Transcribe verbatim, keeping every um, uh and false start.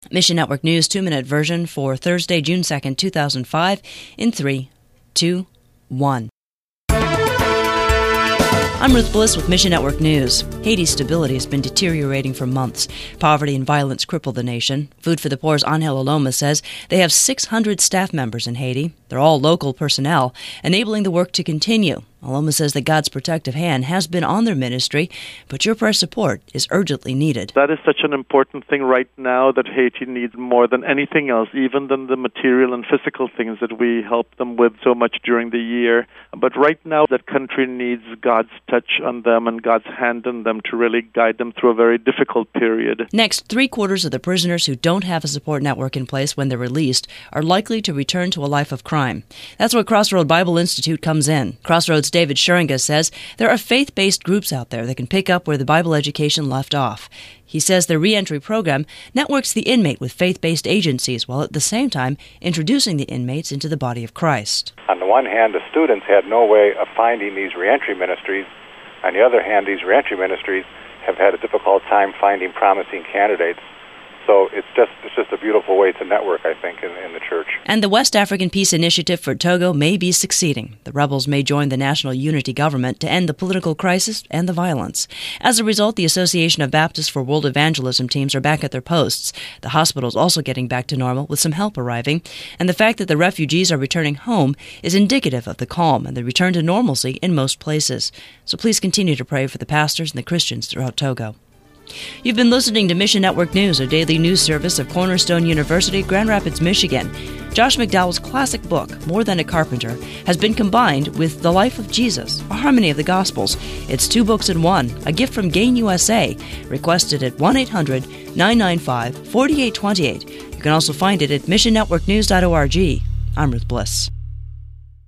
Mission Network News two-minute version for Thursday, June second, two thousand five, in three, two, one. I'm Ruth Bliss with Mission Network News. Haiti's stability has been deteriorating for months. Poverty and violence cripple the nation. Food for the Poor's Angel Aloma says they have six hundred staff members in Haiti. They're all local personnel, enabling the work to continue. Aloma says that God's protective hand has been on their ministry, but your prayer support is urgently needed. That is such an important thing right now that Haiti needs more than anything else, even than the material and physical things that we help them with so much during the year. But right now, that country needs God's touch on them and God's hand on them to really guide them through a very difficult period. Next, three-quarters of the prisoners who don't have a support network in place when they're released are likely to return to a life of crime. That's where Crossroad Bible Institute comes in. Crossroads David Scheringa says there are faith-based groups out there that can pick up where the Bible education left off. He says the reentry program networks the inmate with faith-based agencies while at the same time introducing the inmates into the body of Christ. On the one hand, the students had no way of finding these reentry ministries. On the other hand, these reentry ministries have had a difficult time finding promising candidates. So it's just it's just a beautiful way to network, I think, in, in the church. And the West African Peace Initiative for Togo may be succeeding. The rebels may join the national unity government to end the political crisis and the violence. As a result, the Association of Baptists for World Evangelism teams are back at their posts. The hospital's also getting back to normal with some help arriving. And the fact that the refugees are returning home is indicative of the calm and the return to normalcy in most places. So please continue to pray for the pastors and the Christians throughout Togo. You've been listening to Mission Network News, a daily news service of Cornerstone University, Grand Rapids, Michigan. Josh McDowell's classic book, More Than a Carpenter, has been combined with The Life of Jesus, a harmony of the Gospels. It's two books in one, a gift from Gain U S A, requested at one eight hundred nine nine five four eight two eight. You can also find it at mission network news dot org. I'm Ruth Bliss.